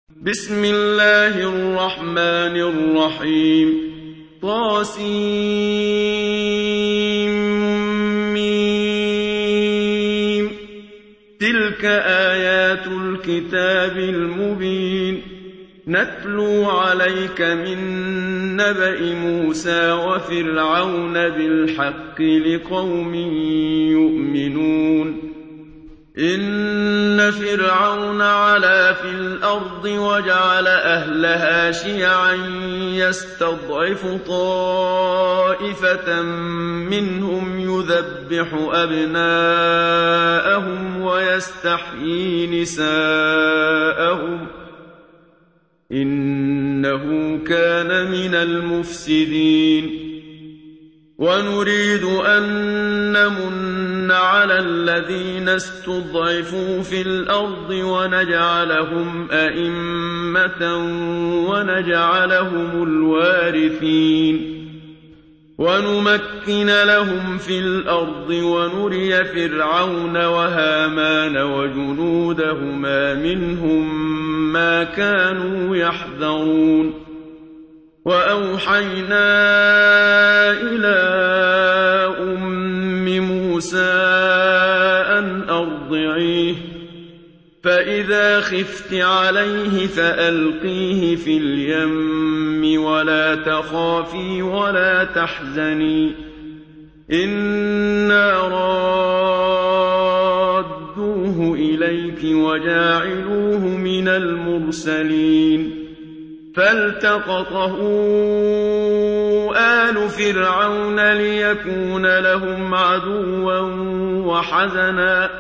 بسم الله الرحمن الرحيم طاسيم تلك آيات الكتاب المبين نتلو عليك من نبأ موسى وفرعون بالحق لقوم يؤمنون إن فرعون علا في الأرض وجعل أهلها شيعا يستضعف طائفة منهم يذبح أبناءهم ويستحيي نساءهم إنه كان من المفسدين ونريد أن نمن على الذين استضعفوا في الأرض ونجعلهم أئمة ونجعلهم الوارثين ونمكن لهم في الأرض ونري فرعون وهامان وجنودهما منهم ما كانوا يحذرون وأوحينا إلى أم موسى أن أرضعيه فإذا خفت عليه فألقيه في اليم ولا تخافي ولا تحزني إنا رادوه إليك وجاعلوه من المرسلين فالتقطه آل فرعون ليكون لهم عدوا وحزنا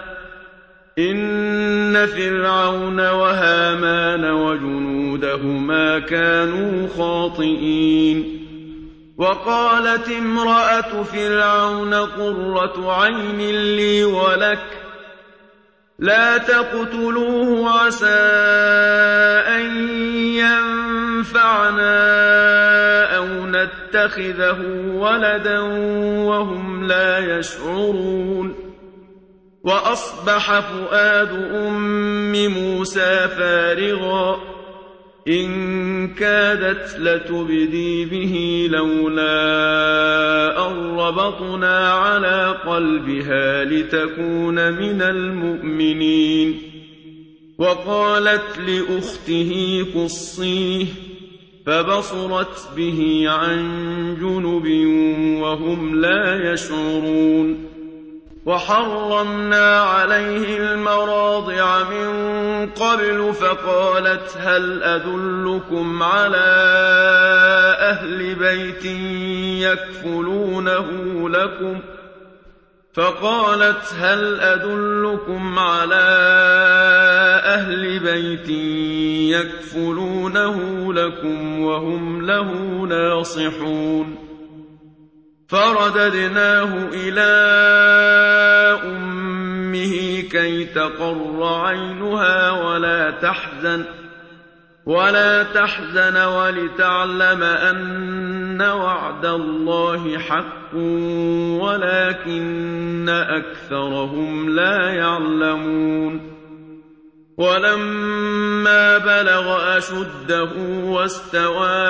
إن فرعون وهامان وجنودهما كانوا خاطئين وقالت امرأة فرعون قرة عين لي ولك لا تقتلوه عسى أن ينفعنا أو نتخذه ولدا وهم لا يشعرون وأصبح فؤاد أم موسى فارغا إن كادت لتبدي به لولا أن ربطنا على قلبها لتكون من المؤمنين وقالت لأخته قصيه فبصرت به عن جنب وهم لا يشعرون وحرمنا عليه المراضع من قبل فقالت هل أدلكم على أهل بيت يكفلونه لكم وهم له ناصحون فرددناه إلى أمه كي تقر عينها ولا تحزن ولتعلم أن وعد الله حق ولكن أكثرهم لا يعلمون ولما بلغ أشده واستوى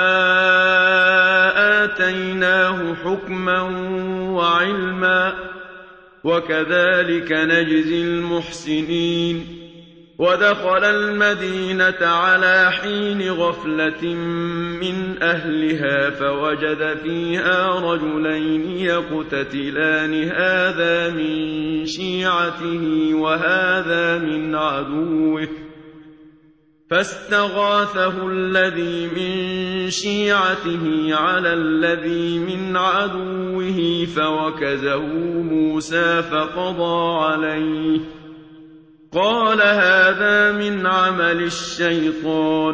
آتيناه حكما وعلما وكذلك نجزي المحسنين ودخل المدينة على حين غفلة من أهلها فوجد فيها رجلين يقتتلان هذا من شيعته وهذا من عدوه فاستغاثه الذي من شيعته على الذي من عدوه فوكزه موسى فقضى عليه قال هذا من عمل الشيطان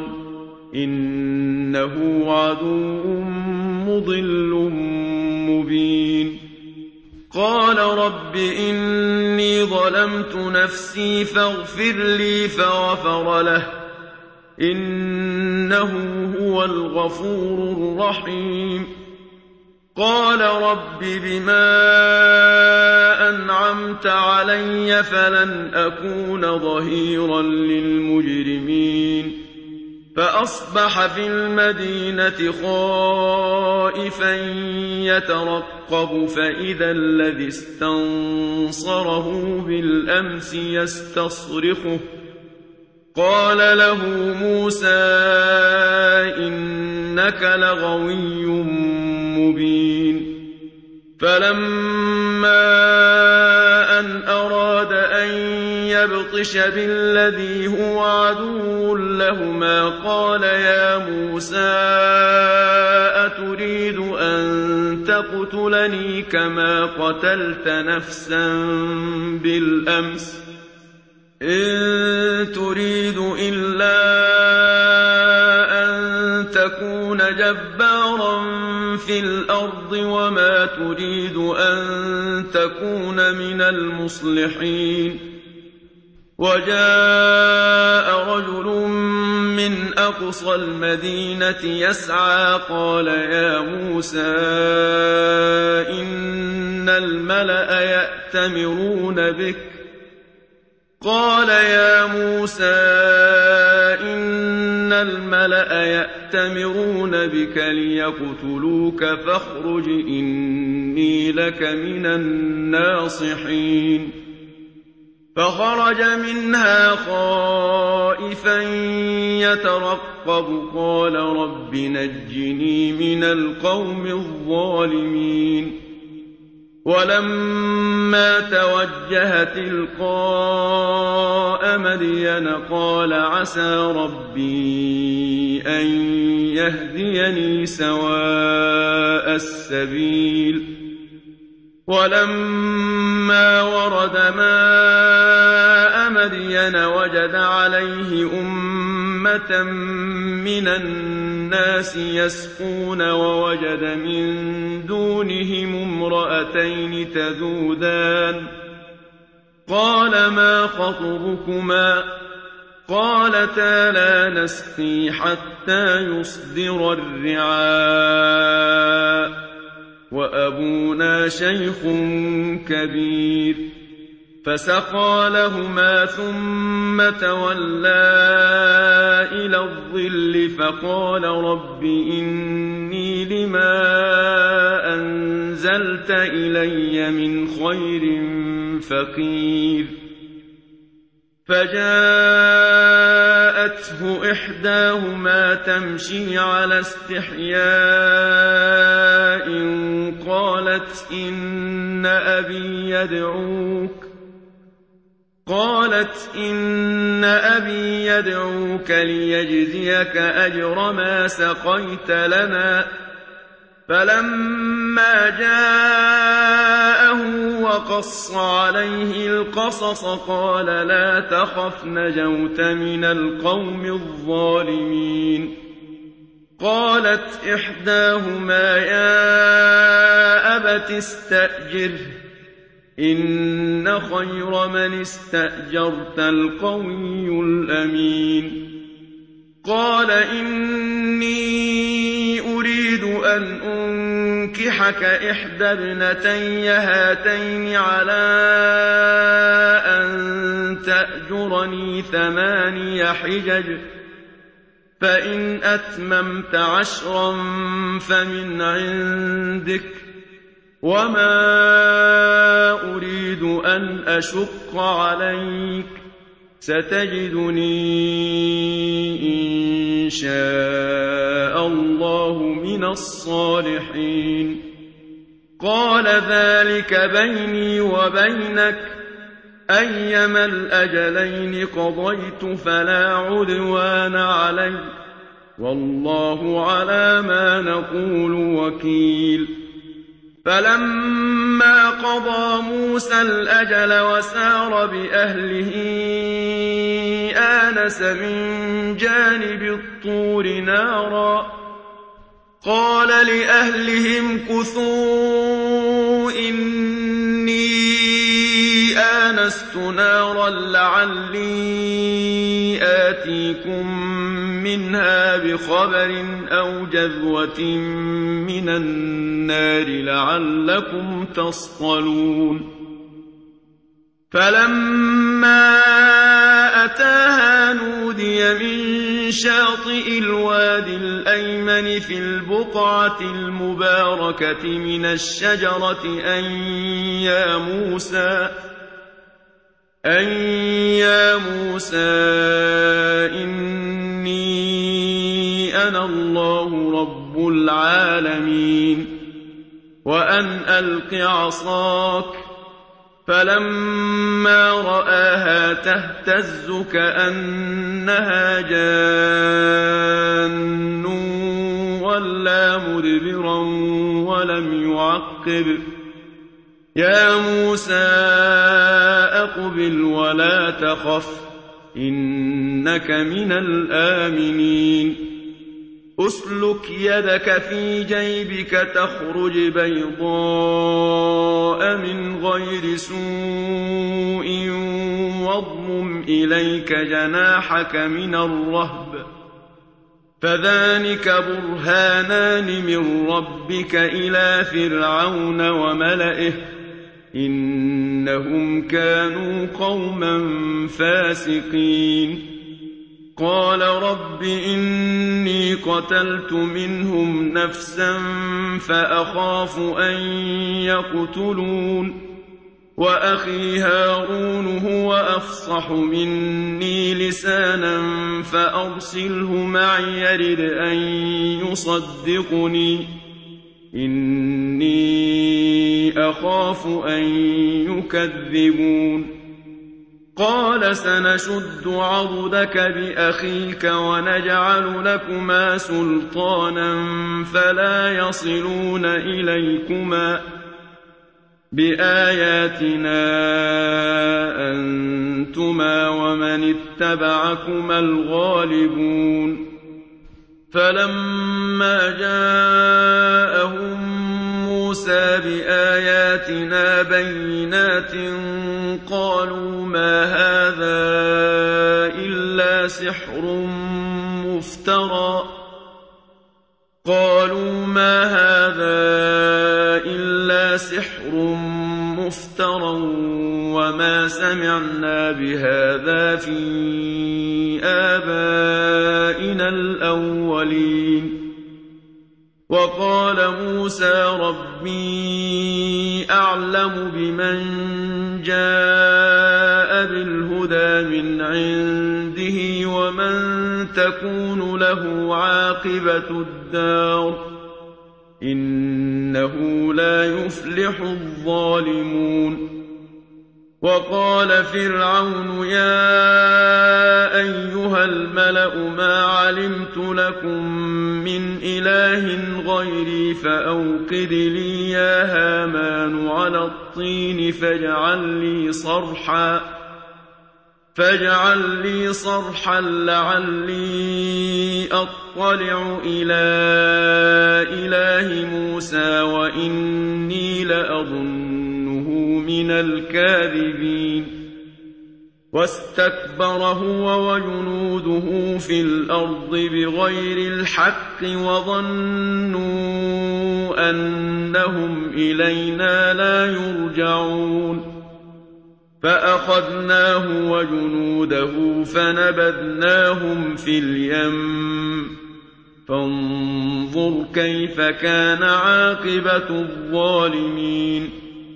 إنه عدو مضل مبين قال رب إني ظلمت نفسي فاغفر لي فغفر له إنه هو الغفور الرحيم قال رب بما أنعمت علي فلن أكون ظهيرا للمجرمين فأصبح في المدينة خائفا يترقب فإذا الذي استنصره بالأمس يستصرخه قال له موسى إنك لغوي مبين فلما أن أراد أن يبطش بالذي هو عدو لهما قال يا موسى أتريد أن تقتلني كما قتلت نفسا بالأمس إن تريد إلا أن تكون جبارا في الأرض وما تريد أن تكون من المصلحين وجاء رجل من أقصى المدينة يسعى قال يا موسى إن الملأ يأتمرون بك ليقتلوك فاخرج إني لك من الناصحين فخرج منها خائفا يترقب قال رب نجني من القوم الظالمين ولما توجه تلقاء مدين قال عسى ربي أن يهديني سواء السبيل ولما ورد ماء مدين وجد عليه أمة من الناس يسقون ووجد من دونهم امرأتين تذودان قال ما خطبكما قالتا لا نسقي حتى يصدر الرعاء وأبونا شيخ كبير فسقى لهما ثم تولى إلى الظل فقال رب إني لما أنزلت إلي من خير فقير فجاءته إحداهما تمشي على استحياء قالت إن أبي يدعوك ليجزيك أجر ما سقيت لنا فلما جاءه وقص عليه القصص قال لا تخف نجوت من القوم الظالمين قالت إحداهما يا أبت استأجره إن خير من استأجرت القوي الأمين قال إني أريد أن أنكحك إحدى ابنتي هاتين على أن تأجرني 8 حجج فإن أتممت 10 فمن عندك وما أريد أن أشق عليك ستجدني إن شاء الله من الصالحين قال ذلك بيني وبينك أيما الأجلين قضيت فلا عدوان علي والله على ما نقول وكيل فلما قضى موسى الأجل وسار بأهله آنس من جانب الطور نارا قال لأهلهم كثوا إني آنست نارا لعلي آتيكم منها بخبر أو جذوة من النار لعلكم تصطلون فلما أتاها نودي من شاطئ الوادي الأيمن في البقعة المباركة من الشجرة أن يا موسى إني أنا الله رب العالمين وأن ألق عصاك فلما رآها تهتز كأنها جان ولا مدبرا ولم يعقب يا موسى أقبل ولا تخف إنك من الآمنين أسلك يدك في جيبك تخرج بيضاء من غير سوء واضمم إليك جناحك من الرهب فذلك برهانان من ربك إلى فرعون وملئه إنهم كانوا قوما فاسقين قال رب إني قتلت منهم نفسا فأخاف أن يقتلون وأخي هارون هو أفصح مني لسانا فأرسله معي يرد أن يصدقني إني أخاف أن يكذبون قال سنشد عضدك بأخيك ونجعل لكما سلطانا فلا يصلون إليكما بآياتنا أنتما ومن اتبعكما الغالبون فلما جاءهم موسى بآياتنا بينات قالوا ما هذا إلا سحر مفترى وما سمعنا بهذا في آبائنا الأولين وقال موسى ربي أعلم بمن جاء بالهدى من عنده ومن تكون له عاقبة الدار إنه لا يفلح الظالمون وقال فرعون يا أيها الملأ ما علمت لكم من إله غيري فأوقد لي يا هامان على الطين فاجعل لي صرحا لعلي أطلع إلى إله موسى وإني لأظنه من الكاذبين واستكبر هو وجنوده في الأرض بغير الحق وظنوا أنهم إلينا لا يرجعون فأخذناه وجنوده فنبذناهم في اليم فانظر كيف كان عاقبة الظالمين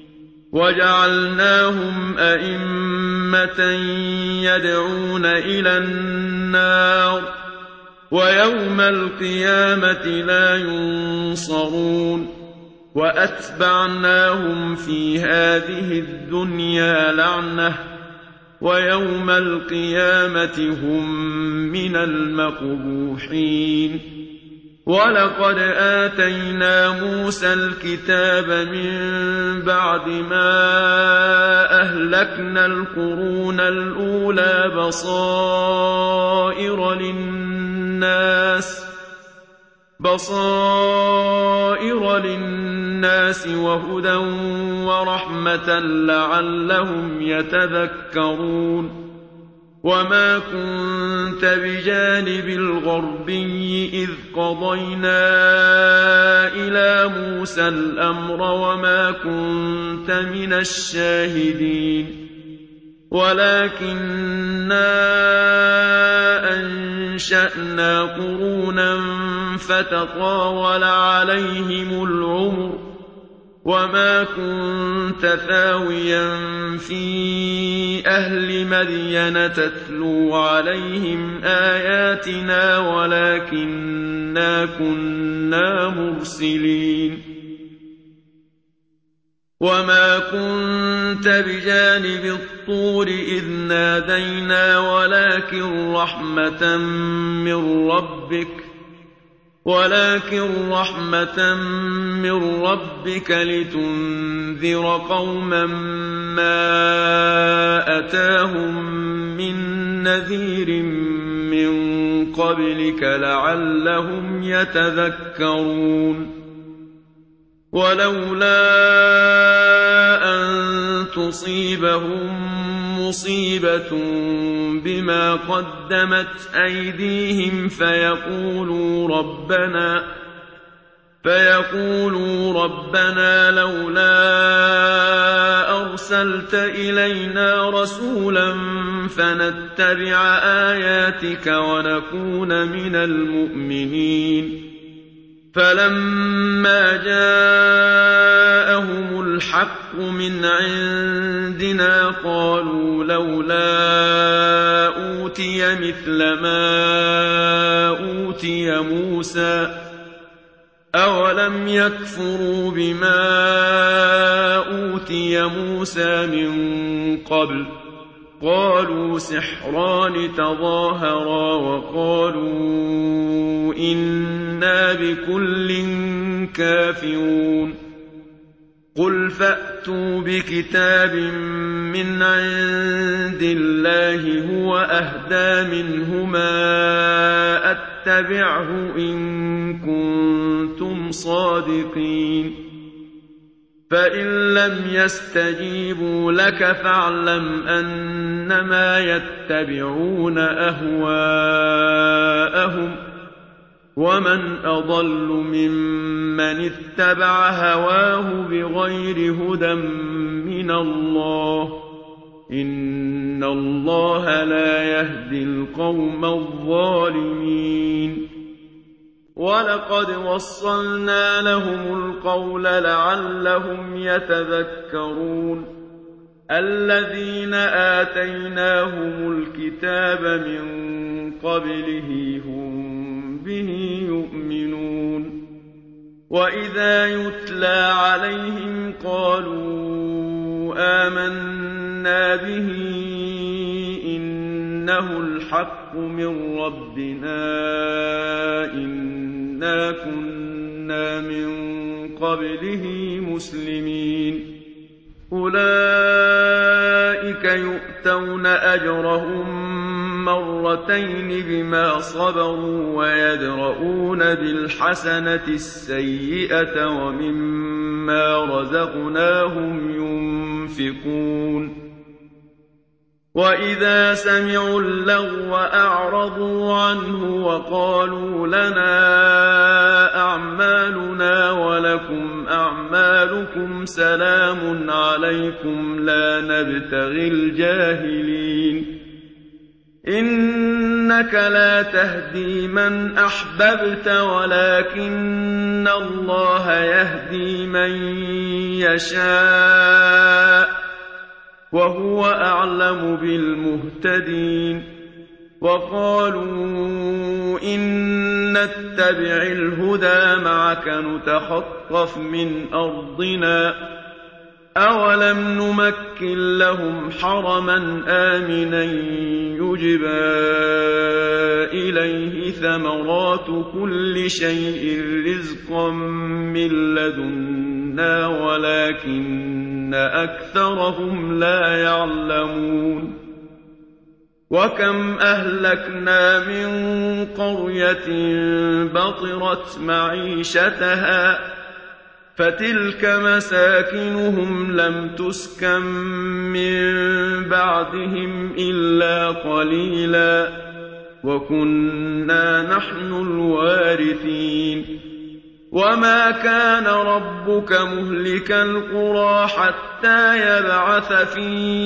وجعلناهم أئمة يدعون إلى النار ويوم القيامة لا ينصرون وأتبعناهم في هذه الدنيا لعنة ويوم القيامة هم من المقبوحين ولقد آتينا موسى الكتاب من بعد ما أهلكنا القرون الأولى بصائر للناس وهدى ورحمة لعلهم يتذكرون وما كنت بجانب الغربي إذ قضينا إلى موسى الأمر وما كنت من الشاهدين ولكننا أنشأنا قرونا فتطاول عليهم العمر وما كنت ثاويا في أهل مدين تتلو عليهم آياتنا ولكننا كنا مرسلين وما كنت بجانب الطور إذ نادينا ولكن رحمة من ربك لتنذر قوما ما أتاهم من نذير من قبلك لعلهم يتذكرون ولولا أن تصيبهم مصيبة بما قدمت أيديهم فيقولوا ربنا لولا أرسلت إلينا رسولا فنتبع آياتك ونكون من المؤمنين فلما جاءهم الحق من عندنا قالوا لولا أوتي مثل ما أوتي موسى أولم يكفروا بما أوتي موسى من قبل قالوا سحران تظاهرا وقالوا إنا بكل كافرون قل فأتوا بكتاب من عند الله هو أهدى منهما أتبعه إن كنتم صادقين فإن لم يستجيبوا لك فاعلم أنما يتبعون أهواءهم ومن أضل ممن اتبع هواه بغير هدى من الله إن الله لا يهدي القوم الظالمين ولقد وصلنا لهم القول لعلهم يتذكرون الذين آتيناهم الكتاب من قبله هم به يؤمنون وإذا يتلى عليهم قالوا آمنا به إنه الحق من ربنا إنا كنا من قبله مسلمين أولئك يؤتون أجرهم مرتين بما صبروا ويدرؤون بالحسنة السيئة ومما رزقناهم ينفقون وإذا سمعوا اللغو أعرضوا عنه وقالوا لنا أعمالنا ولكم أعمالكم سلام عليكم لا نبتغي الجاهلين إنك لا تهدي من أحببت ولكن الله يهدي من يشاء وهو أعلم بالمهتدين وقالوا إن نتبع الهدى معك نتخطف من أرضنا أولم نمكن لهم حرما آمنا يجبى إليه ثمرات كل شيء رزقا من لدنا ولكن أكثرهم لا يعلمون وكم أهلكنا من قرية بطرت معيشتها فتلك مساكنهم لم تسكن من بعدهم إلا قليلا وكنا نحن الوارثين وما كان ربك مهلك القرى حتى يبعث في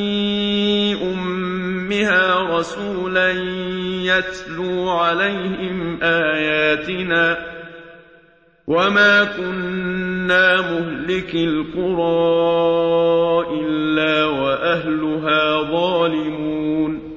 أمها رسولا يتلو عليهم آياتنا وما كنا مهلك القرى إلا وأهلها ظالمون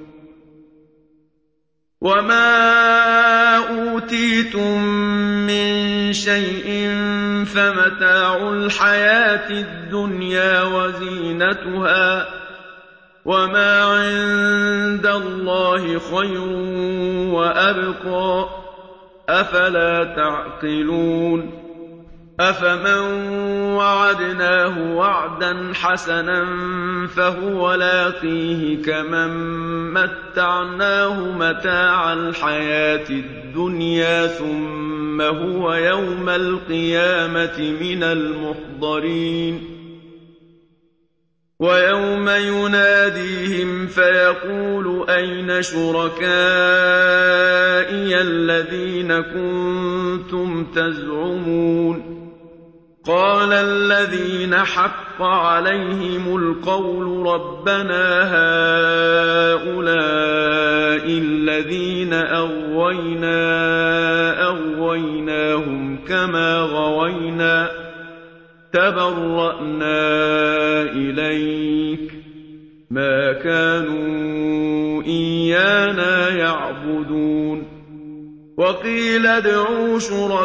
وما أوتيتم من شيء فمتاع الحياة الدنيا وزينتها وما عند الله خير وأبقى أفلا تعقلون أفمن وعدناه وعدا حسنا فهو لاقيه كمن متعناه متاع الحياة الدنيا ثم هو يوم القيامة من المحضرين ويوم يناديهم فيقول أين شركائي الذين كنتم تزعمون قال الذين حق عليهم القول ربنا هؤلاء الذين أغويناهم كما غوينا تبرأنا إليك ما كانوا إيانا يعبدون وقيل ادعوا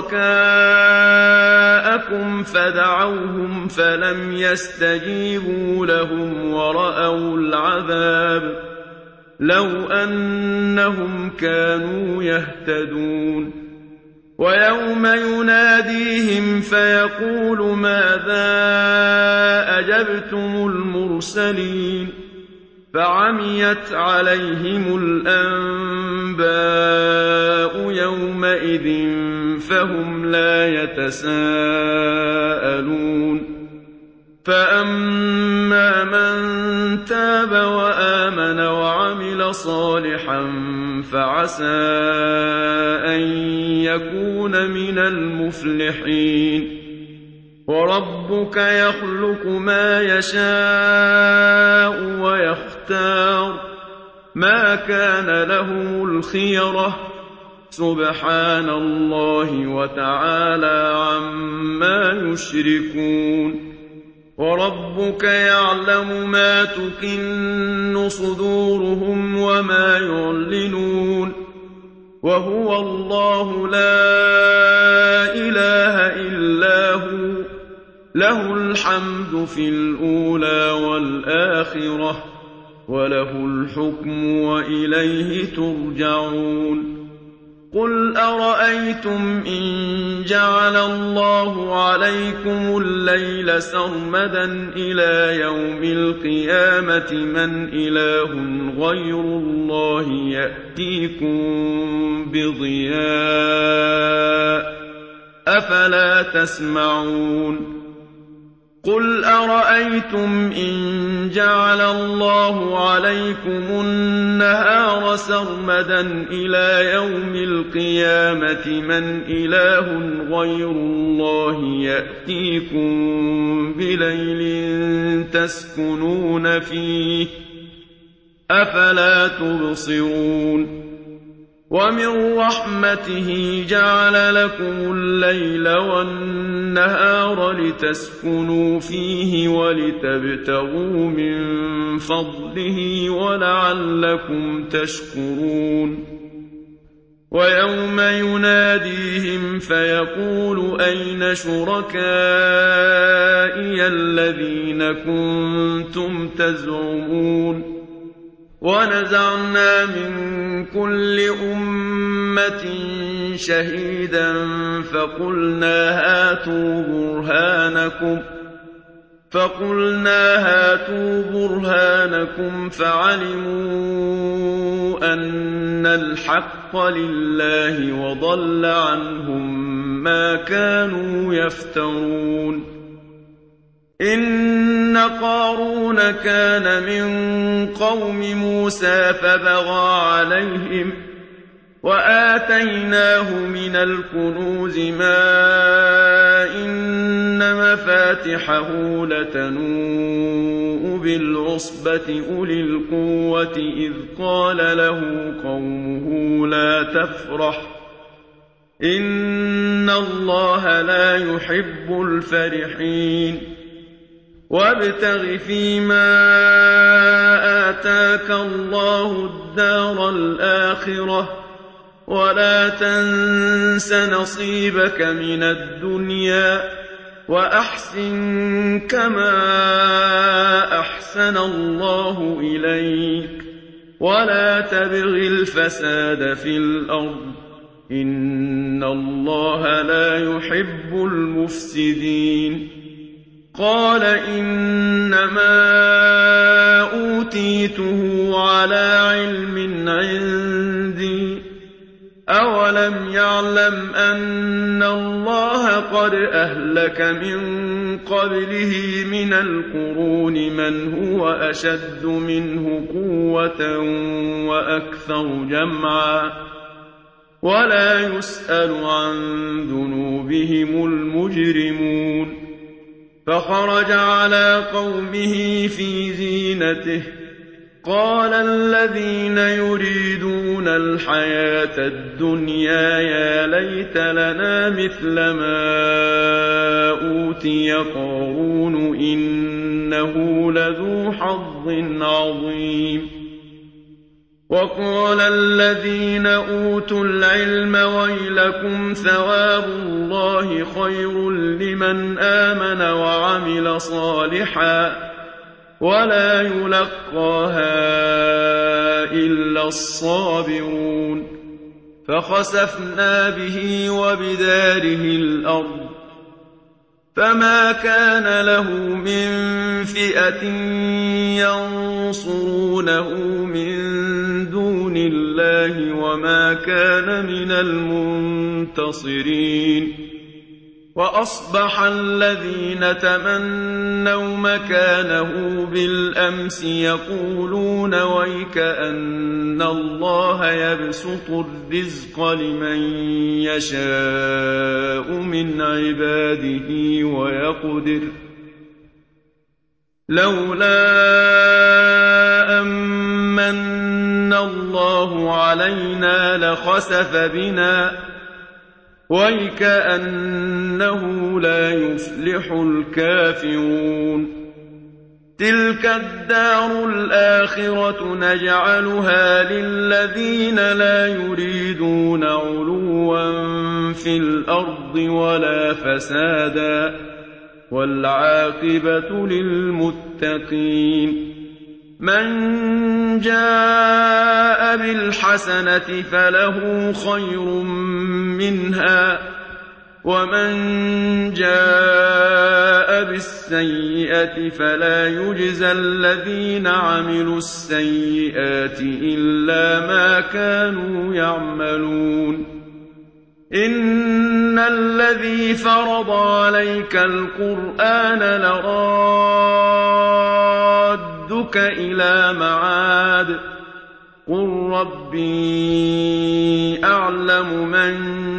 شركاءكم فدعوهم فلم يستجيبوا لهم ورأوا العذاب لو أنهم كانوا يهتدون ويوم يناديهم فيقول ماذا أجبتم المرسلين فعميت عليهم الأنباء يومئذ فهم لا يتساءلون فأما من تاب وآمن وعمل صالحا فعسى أن يكون من المفلحين وربك يخلق ما يشاء ويختار ما كان لهم الخيرة سبحان الله وتعالى عما يشركون وربك يعلم ما تكن صدورهم وما يعلنون وهو الله لا إله إلا هو له الحمد في الأولى والآخرة وله الحكم وإليه ترجعون قل أرأيتم إن جعل الله عليكم الليل سرمدا إلى يوم القيامة من إله غير الله يأتيكم بضياء أفلا تسمعون قل أرأيتم إن جعل الله عليكم النهار سرمدا إلى يوم القيامة من إله غير الله يأتيكم بليل تسكنون فيه أفلا تبصرون ومن رحمته جعل لكم الليل والنهار لتسكنوا فيه ولتبتغوا من فضله ولعلكم تشكرون ويوم يناديهم فيقول أين شركائي الذين كنتم تزعمون ونزعنا من كل أمة شهيدا فقلنا هاتوا برهانكم فعلموا أن الحق لله وضل عنهم ما كانوا يفترون إن قارون كان من قوم موسى فبغى عليهم وآتيناه من الكنوز ما إن مفاتحه لتنوء بالعصبة أولي القوة إذ قال له قومه لا تفرح إن الله لا يحب الفرحين وابتغ فيما آتاك الله الدار الآخرة ولا تنس نصيبك من الدنيا وأحسن كما أحسن الله إليك ولا تبغ الفساد في الأرض إن الله لا يحب المفسدين قال إنما أوتيته على علم عندي أولم يعلم أن الله قد أهلك من قبله من القرون من هو أشد منه قوة وأكثر جمعا ولا يسأل عن ذنوبهم المجرمون فخرج على قومه في زينته قال الذين يريدون الحياة الدنيا يا ليت لنا مثل ما أوتي قارون إنه لذو حظ عظيم وقال الذين أوتوا العلم ويلكم ثواب الله خير لمن آمن وعمل صالحا ولا يلقاها إلا الصابرون فخسفنا به وبداره الأرض فما كان له من فئة ينصرونه من دون الله وما كان من المنتصرين وأصبح الذين تمنوا مكانه بالأمس يقولون ويكأن الله يبسط الرزق لمن يشاء من عباده ويقدر لولا أمن الله علينا لخسف بنا ويكأنه لا يفلح الكافرون تلك الدار الآخرة نجعلها للذين لا يريدون علوا في الأرض ولا فسادا والعاقبة للمتقين من جاء بالحسنة فله خير منها ومن جاء بالسيئة فلا يجزى الذين عملوا السيئات إلا ما كانوا يعملون إن الذي فرض عليك القرآن لرادك إلى معاد قل ربي أعلم من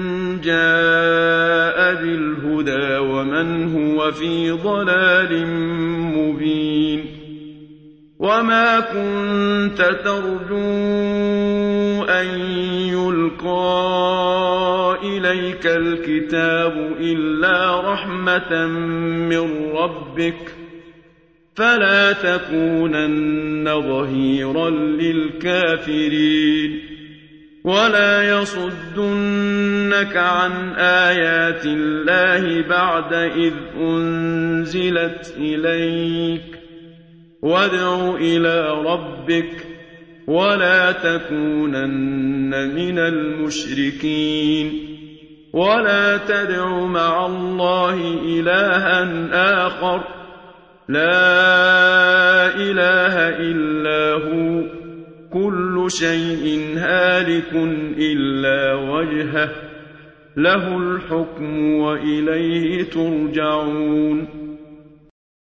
جاء بالهدى ومن هو في ضلال مبين وما كنت ترجو أن يلقى إليك الكتاب إلا رحمة من ربك فلا تكونن ظهيرا للكافرين ولا يصدنك عن آيات الله بعد إذ أنزلت إليك وادع إلى ربك ولا تكونن من المشركين ولا تدع مع الله إلها آخر لا إله إلا هو كل شيء هالك إلا وجهه له الحكم وإليه ترجعون